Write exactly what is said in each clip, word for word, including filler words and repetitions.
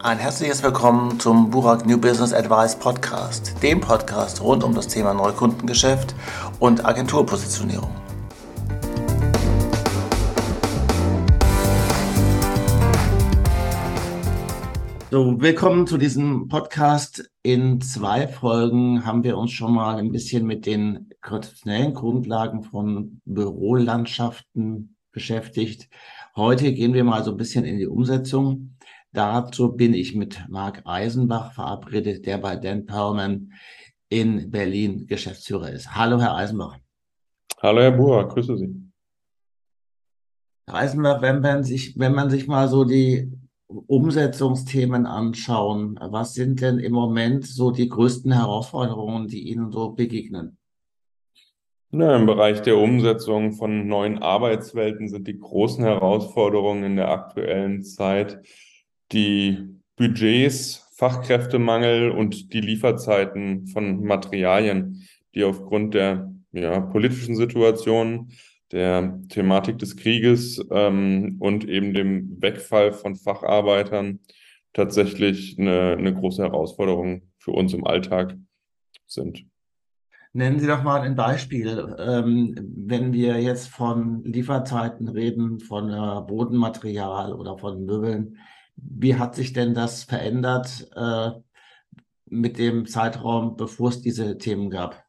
Ein herzliches Willkommen zum Burak New Business Advice Podcast, dem Podcast rund um das Thema Neukundengeschäft und Agenturpositionierung. So, willkommen zu diesem Podcast. In zwei Folgen haben wir uns schon mal ein bisschen mit den konzeptionellen Grundlagen von Bürolandschaften beschäftigt. Heute gehen wir mal so ein bisschen in die Umsetzung. Dazu bin ich mit Marc Eisenbach verabredet, der bei Dan Perlman in Berlin Geschäftsführer ist. Hallo, Herr Eisenbach. Hallo Herr Burak, grüße Sie. Herr Eisenbach, wenn man sich, wenn man sich mal so die Umsetzungsthemen anschauen, was sind denn im Moment so die größten Herausforderungen, die Ihnen so begegnen? Ja, im Bereich der Umsetzung von neuen Arbeitswelten sind die großen Herausforderungen in der aktuellen Zeit die Budgets, Fachkräftemangel und die Lieferzeiten von Materialien, die aufgrund der ja, politischen Situation, der Thematik des Krieges ähm, und eben dem Wegfall von Facharbeitern tatsächlich eine, eine große Herausforderung für uns im Alltag sind. Nennen Sie doch mal ein Beispiel, ähm, wenn wir jetzt von Lieferzeiten reden, von äh, Bodenmaterial oder von Möbeln. Wie hat sich denn das verändert äh, mit dem Zeitraum, bevor es diese Themen gab?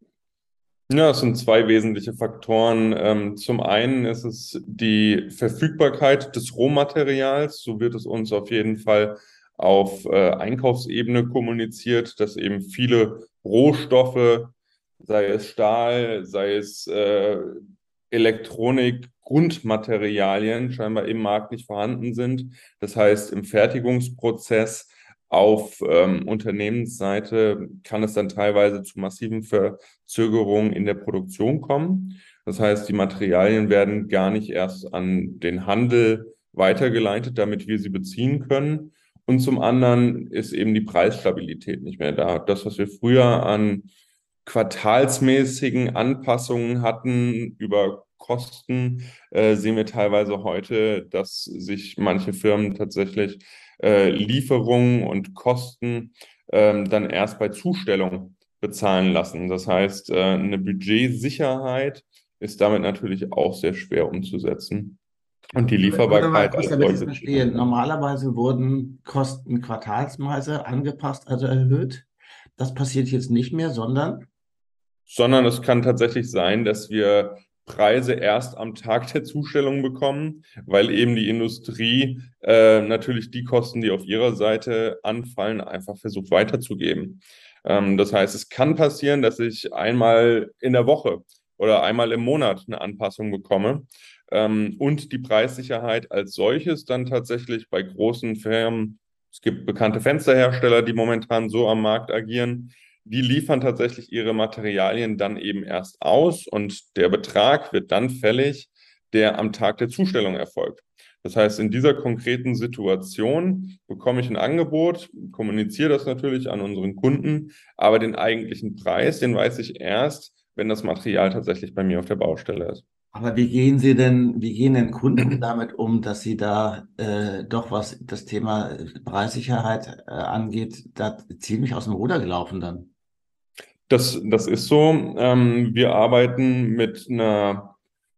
Ja, es sind zwei wesentliche Faktoren. Ähm, zum einen ist es die Verfügbarkeit des Rohmaterials. So wird es uns auf jeden Fall auf äh, Einkaufsebene kommuniziert, dass eben viele Rohstoffe, sei es Stahl, sei es äh, Elektronik, Grundmaterialien scheinbar im Markt nicht vorhanden sind. Das heißt, im Fertigungsprozess auf ähm, Unternehmensseite kann es dann teilweise zu massiven Verzögerungen in der Produktion kommen. Das heißt, die Materialien werden gar nicht erst an den Handel weitergeleitet, damit wir sie beziehen können. Und zum anderen ist eben die Preisstabilität nicht mehr da. Das, was wir früher an quartalsmäßigen Anpassungen hatten über Kosten, äh, sehen wir teilweise heute, dass sich manche Firmen tatsächlich äh, Lieferungen und Kosten ähm, dann erst bei Zustellung bezahlen lassen. Das heißt, äh, eine Budgetsicherheit ist damit natürlich auch sehr schwer umzusetzen. Und die Würde mal Lieferbarkeit kurz, als damit ich es solche verstehe. schwierig. Normalerweise wurden Kosten quartalsweise angepasst, also erhöht. Das passiert jetzt nicht mehr, sondern Sondern es kann tatsächlich sein, dass wir Preise erst am Tag der Zustellung bekommen, weil eben die Industrie äh, natürlich die Kosten, die auf ihrer Seite anfallen, einfach versucht weiterzugeben. Ähm, das heißt, es kann passieren, dass ich einmal in der Woche oder einmal im Monat eine Anpassung bekomme. Ähm, und die Preissicherheit als solches dann tatsächlich bei großen Firmen, es gibt bekannte Fensterhersteller, die momentan so am Markt agieren, die liefern tatsächlich ihre Materialien dann eben erst aus und der Betrag wird dann fällig, der am Tag der Zustellung erfolgt. Das heißt, in dieser konkreten Situation bekomme ich ein Angebot, kommuniziere das natürlich an unseren Kunden, aber den eigentlichen Preis, den weiß ich erst, wenn das Material tatsächlich bei mir auf der Baustelle ist. aber wie gehen Sie denn, wie gehen denn Kunden damit um, dass sie da äh, doch, was das Thema Preissicherheit äh, angeht, da ziemlich aus dem Ruder gelaufen dann? Das, das ist so. Ähm, wir arbeiten mit einer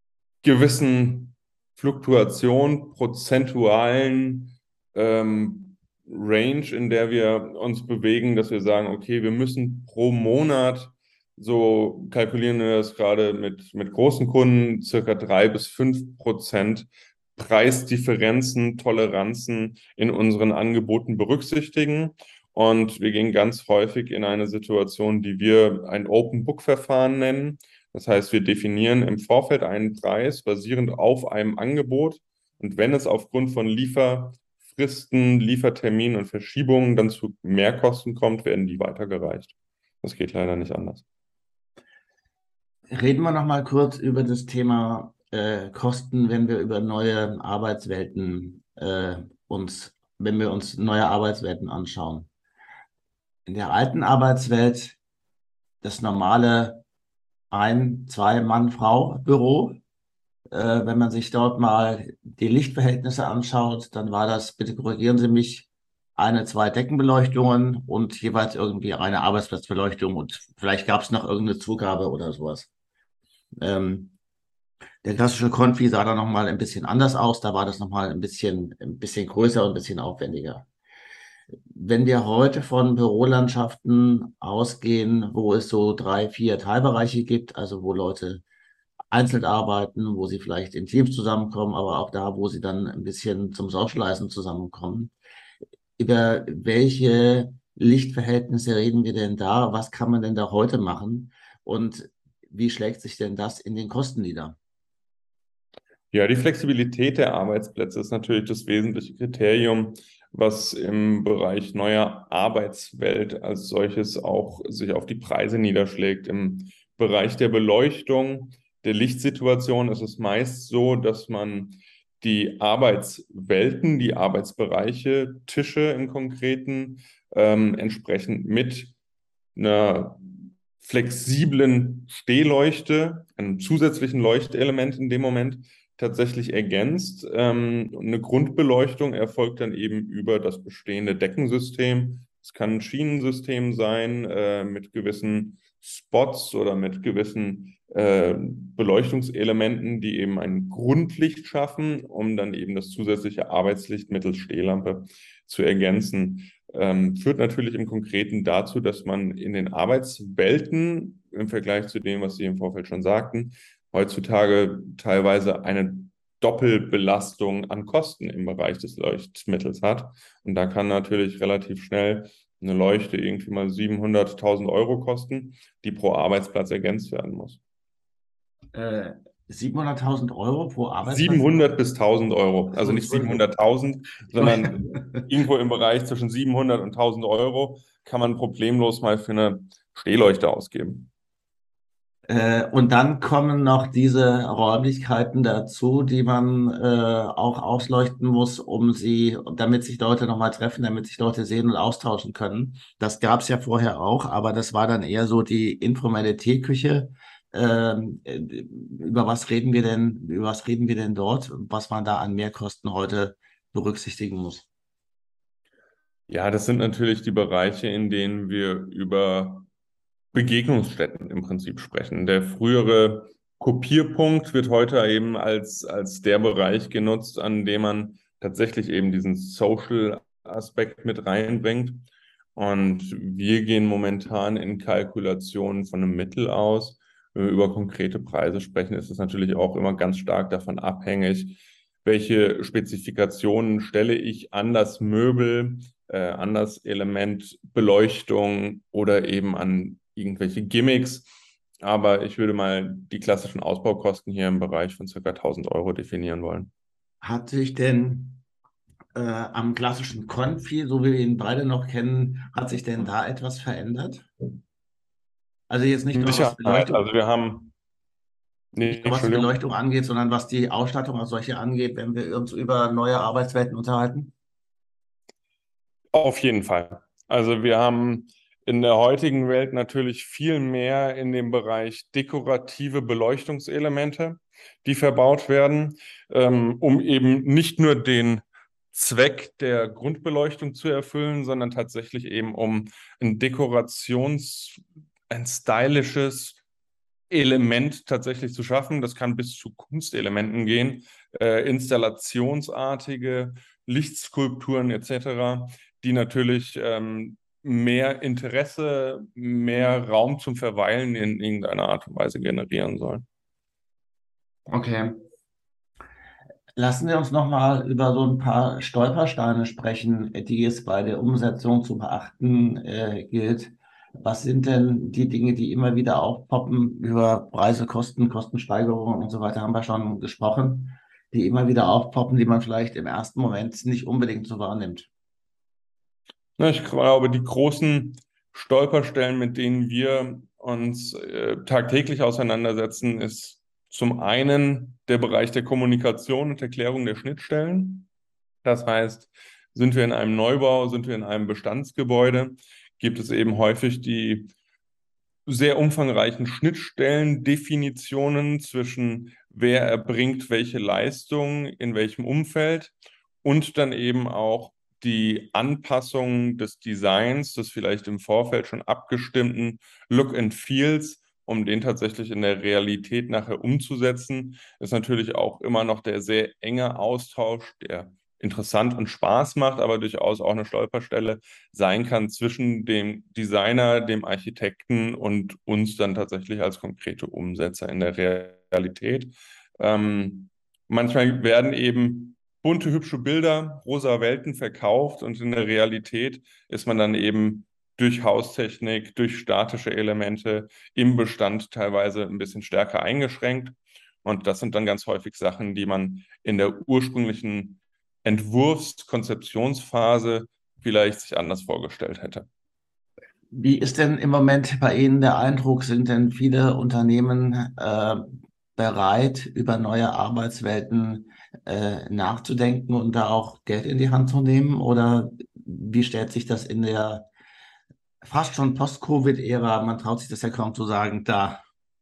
gewissen Fluktuation, prozentualen ähm, Range, in der wir uns bewegen, dass wir sagen, okay, wir müssen pro Monat, so kalkulieren wir das gerade mit, mit großen Kunden, circa drei bis fünf Prozent Preisdifferenzen, Toleranzen in unseren Angeboten berücksichtigen. Und wir gehen ganz häufig in eine Situation, die wir ein Open-Book-Verfahren nennen. Das heißt, wir definieren im Vorfeld einen Preis basierend auf einem Angebot. Und wenn es aufgrund von Lieferfristen, Lieferterminen und Verschiebungen dann zu Mehrkosten kommt, werden die weitergereicht. Das geht leider nicht anders. Reden wir noch mal kurz über das Thema äh, Kosten, wenn wir über neue Arbeitswelten äh, uns, wenn wir uns neue Arbeitswelten anschauen. In der alten Arbeitswelt das normale Ein-, Zwei-, Mann-, Frau-Büro. Äh, wenn man sich dort mal die Lichtverhältnisse anschaut, dann war das, bitte korrigieren Sie mich, eine, zwei Deckenbeleuchtungen und jeweils irgendwie eine Arbeitsplatzbeleuchtung und vielleicht gab es noch irgendeine Zugabe oder sowas. Ähm, Der klassische Konfi sah dann nochmal ein bisschen anders aus. Da war das nochmal ein bisschen, ein bisschen größer und ein bisschen aufwendiger. Wenn wir heute von Bürolandschaften ausgehen, wo es so drei, vier Teilbereiche gibt, also wo Leute einzeln arbeiten, wo sie vielleicht in Teams zusammenkommen, aber auch da, wo sie dann ein bisschen zum Socializen zusammenkommen. Über welche Lichtverhältnisse reden wir denn da? Was kann man denn da heute machen? Und wie schlägt sich denn das in den Kosten nieder? Ja, die Flexibilität der Arbeitsplätze ist natürlich das wesentliche Kriterium, was im Bereich neuer Arbeitswelt als solches auch sich auf die Preise niederschlägt. Im Bereich der Beleuchtung, der Lichtsituation ist es meist so, dass man die Arbeitswelten, die Arbeitsbereiche, Tische im Konkreten, ähm, entsprechend mit einer flexiblen Stehleuchte, einem zusätzlichen Leuchtelement in dem Moment tatsächlich ergänzt. Ähm, eine Grundbeleuchtung erfolgt dann eben über das bestehende Deckensystem. Es kann ein Schienensystem sein äh, mit gewissen Spots oder mit gewissen äh, Beleuchtungselementen, die eben ein Grundlicht schaffen, um dann eben das zusätzliche Arbeitslicht mittels Stehlampe zu ergänzen. Ähm, führt natürlich im Konkreten dazu, dass man in den Arbeitswelten im Vergleich zu dem, was Sie im Vorfeld schon sagten, heutzutage teilweise eine Doppelbelastung an Kosten im Bereich des Leuchtmittels hat. Und da kann natürlich relativ schnell eine Leuchte irgendwie mal siebenhunderttausend Euro kosten, die pro Arbeitsplatz ergänzt werden muss. Äh, siebenhunderttausend Euro pro Arbeitsplatz? siebenhundert bis tausend Euro, Ach so, also nicht Entschuldigung. siebenhunderttausend, sondern Entschuldigung. irgendwo im Bereich zwischen siebenhundert und tausend Euro kann man problemlos mal für eine Stehleuchte ausgeben. Äh, und dann kommen noch diese Räumlichkeiten dazu, die man äh, auch ausleuchten muss, um sie, damit sich Leute nochmal treffen, damit sich Leute sehen und austauschen können. Das gab es ja vorher auch, aber das war dann eher so die informelle Teeküche. Ähm, äh, über was reden wir denn, über was reden wir denn dort, was man da an Mehrkosten heute berücksichtigen muss? Ja, das sind natürlich die Bereiche, in denen wir über Begegnungsstätten im Prinzip sprechen. Der frühere Kopierpunkt wird heute eben als, als der Bereich genutzt, an dem man tatsächlich eben diesen Social-Aspekt mit reinbringt. Und wir gehen momentan in Kalkulationen von einem Mittel aus. Wenn wir über konkrete Preise sprechen, ist es natürlich auch immer ganz stark davon abhängig, welche Spezifikationen stelle ich an das Möbel, äh, an das Element Beleuchtung oder eben an irgendwelche Gimmicks. Aber ich würde mal die klassischen Ausbaukosten hier im Bereich von circa tausend Euro definieren wollen. Hat sich denn äh, am klassischen Konfi, so wie wir ihn beide noch kennen, hat sich denn da etwas verändert? Also jetzt nicht Mit nur was Sicherheit. Beleuchtung, Also wir haben, nee, nicht nur was die Entschuldigung. Beleuchtung angeht, sondern was die Ausstattung als solche angeht, wenn wir uns über neue Arbeitswelten unterhalten? Auf jeden Fall. Also wir haben in der heutigen Welt natürlich viel mehr in dem Bereich dekorative Beleuchtungselemente, die verbaut werden, ähm, um eben nicht nur den Zweck der Grundbeleuchtung zu erfüllen, sondern tatsächlich eben um ein Dekorations, ein stylisches Element tatsächlich zu schaffen. Das kann bis zu Kunstelementen gehen, äh, installationsartige Lichtskulpturen et cetera, die natürlich ähm, mehr Interesse, mehr Raum zum Verweilen in irgendeiner Art und Weise generieren sollen. Okay. Lassen wir uns nochmal über so ein paar Stolpersteine sprechen, die es bei der Umsetzung zu beachten äh, gilt. Was sind denn die Dinge, die immer wieder aufpoppen? Über Preise, Kosten, Kostensteigerungen und so weiter haben wir schon gesprochen, die immer wieder aufpoppen, die man vielleicht im ersten Moment nicht unbedingt so wahrnimmt. Na, ich glaube, die großen Stolperstellen, mit denen wir uns äh, tagtäglich auseinandersetzen, ist zum einen der Bereich der Kommunikation und Erklärung der Schnittstellen. Das heißt, sind wir in einem Neubau, sind wir in einem Bestandsgebäude, gibt es eben häufig die sehr umfangreichen Schnittstellendefinitionen zwischen wer erbringt welche Leistung, in welchem Umfeld und dann eben auch die Anpassung des Designs, des vielleicht im Vorfeld schon abgestimmten Look and Feels, um den tatsächlich in der Realität nachher umzusetzen, ist natürlich auch immer noch der sehr enge Austausch, der interessant und Spaß macht, aber durchaus auch eine Stolperstelle sein kann zwischen dem Designer, dem Architekten und uns dann tatsächlich als konkrete Umsetzer in der Realität. Ähm, manchmal werden eben bunte, hübsche Bilder, rosa Welten verkauft und in der Realität ist man dann eben durch Haustechnik, durch statische Elemente im Bestand teilweise ein bisschen stärker eingeschränkt. Und das sind dann ganz häufig Sachen, die man in der ursprünglichen Entwurfs-, Konzeptionsphase vielleicht sich anders vorgestellt hätte. Wie ist denn im Moment bei Ihnen der Eindruck? Sind denn viele Unternehmen äh, bereit, über neue Arbeitswelten äh, nachzudenken und da auch Geld in die Hand zu nehmen? Oder wie stellt sich das in der fast schon Post-Covid-Ära, man traut sich das ja kaum zu sagen, dar?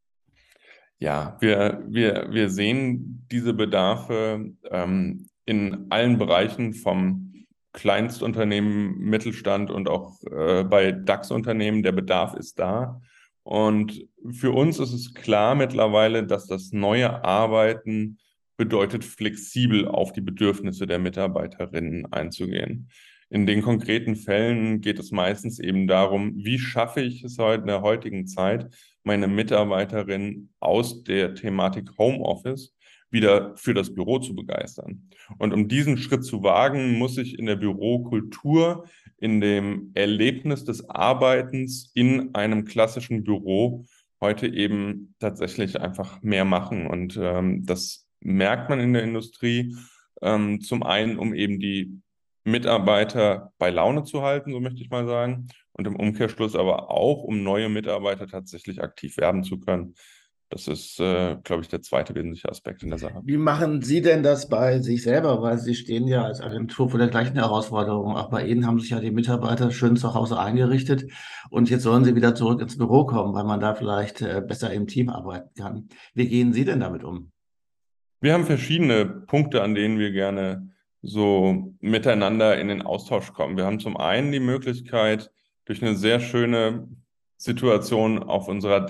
Ja, wir, wir, wir sehen diese Bedarfe ähm, in allen Bereichen vom Kleinstunternehmen, Mittelstand und auch äh, bei DAX-Unternehmen. Der Bedarf ist da. Und für uns ist es klar mittlerweile, dass das neue Arbeiten bedeutet, flexibel auf die Bedürfnisse der Mitarbeiterinnen einzugehen. In den konkreten Fällen geht es meistens eben darum, wie schaffe ich es heute in der heutigen Zeit, meine Mitarbeiterin aus der Thematik Homeoffice wieder für das Büro zu begeistern. Und um diesen Schritt zu wagen, muss ich in der Bürokultur, in dem Erlebnis des Arbeitens in einem klassischen Büro heute eben tatsächlich einfach mehr machen. Und ähm, das merkt man in der Industrie. Ähm, zum einen, um eben die Mitarbeiter bei Laune zu halten, so möchte ich mal sagen, und im Umkehrschluss aber auch, um neue Mitarbeiter tatsächlich aktiv werben zu können. Das ist, äh, glaube ich, der zweite wesentliche Aspekt in der Sache. Wie machen Sie denn das bei sich selber? Weil Sie stehen ja als Agentur vor der gleichen Herausforderung. Auch bei Ihnen haben sich ja die Mitarbeiter schön zu Hause eingerichtet und jetzt sollen sie wieder zurück ins Büro kommen, weil man da vielleicht äh, besser im Team arbeiten kann. Wie gehen Sie denn damit um? Wir haben verschiedene Punkte, an denen wir gerne so miteinander in den Austausch kommen. Wir haben zum einen die Möglichkeit, durch eine sehr schöne Situation auf unserer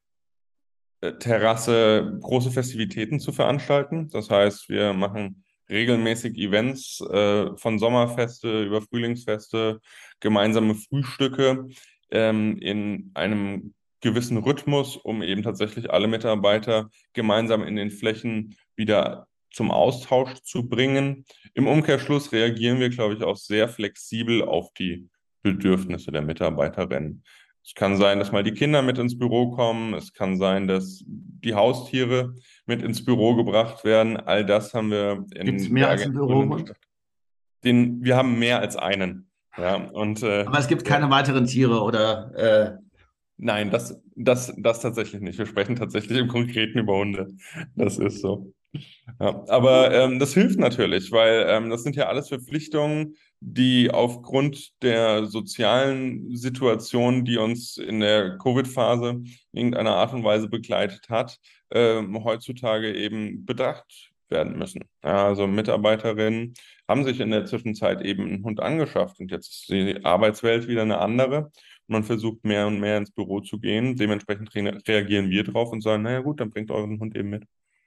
Dachterrasse große Festivitäten zu veranstalten. Das heißt, wir machen regelmäßig Events äh, von Sommerfeste über Frühlingsfeste, gemeinsame Frühstücke ähm, in einem gewissen Rhythmus, um eben tatsächlich alle Mitarbeiter gemeinsam in den Flächen wieder zum Austausch zu bringen. Im Umkehrschluss reagieren wir, glaube ich, auch sehr flexibel auf die Bedürfnisse der Mitarbeiterinnen. Es kann sein, dass mal die Kinder mit ins Büro kommen. Es kann sein, dass die Haustiere mit ins Büro gebracht werden. All das haben wir Gibt es in mehr der als einen Agentur dann Bürohund? beschafft. Den, wir haben mehr als einen. Ja, und äh, Aber es gibt der, keine weiteren Tiere oder äh, nein, das, das, das tatsächlich nicht. Wir sprechen tatsächlich im Konkreten über Hunde. Das ist so. Ja, aber ähm, das hilft natürlich, weil ähm, das sind ja alles Verpflichtungen, die aufgrund der sozialen Situation, die uns in der Covid-Phase in irgendeiner Art und Weise begleitet hat, ähm, heutzutage eben bedacht werden müssen. Ja, also Mitarbeiterinnen haben sich in der Zwischenzeit eben einen Hund angeschafft und jetzt ist die Arbeitswelt wieder eine andere. Und man versucht mehr und mehr ins Büro zu gehen. Dementsprechend re reagieren wir drauf und sagen, naja gut, dann bringt euren Hund eben mit.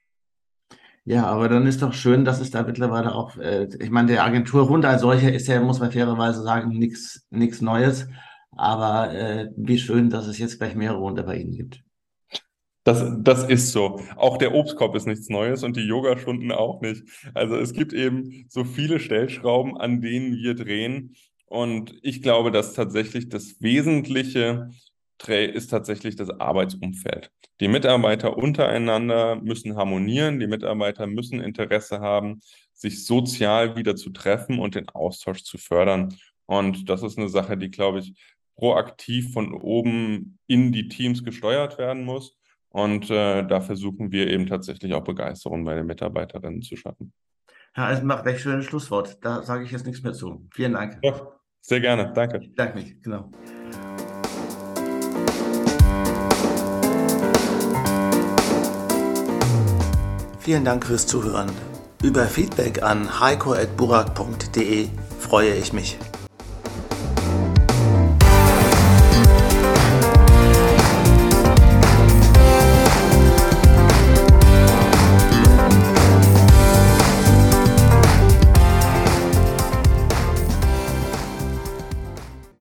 ja, aber dann ist doch schön, dass es da mittlerweile auch, äh, ich meine, der Agenturhund als solcher ist ja, muss man fairerweise sagen, nichts nichts Neues. Aber äh, wie schön, dass es jetzt gleich mehrere Hunde bei Ihnen gibt. Das, das ist so. Auch der Obstkorb ist nichts Neues und die Yogastunden auch nicht. Also es gibt eben so viele Stellschrauben, an denen wir drehen. Und ich glaube, dass tatsächlich das Wesentliche trä- ist tatsächlich das Arbeitsumfeld. Die Mitarbeiter untereinander müssen harmonieren, die Mitarbeiter müssen Interesse haben, sich sozial wieder zu treffen und den Austausch zu fördern. Und das ist eine Sache, die, glaube ich, proaktiv von oben in die Teams gesteuert werden muss. Und äh, da versuchen wir eben tatsächlich auch Begeisterung bei den Mitarbeiterinnen zu schaffen. Ja, es macht echt schönes Schlusswort. Da sage ich jetzt nichts mehr zu. Vielen Dank. Ja, sehr gerne, danke. Ich danke mich, genau. Vielen Dank fürs Zuhören. Über Feedback an heiko at burak punkt de freue ich mich.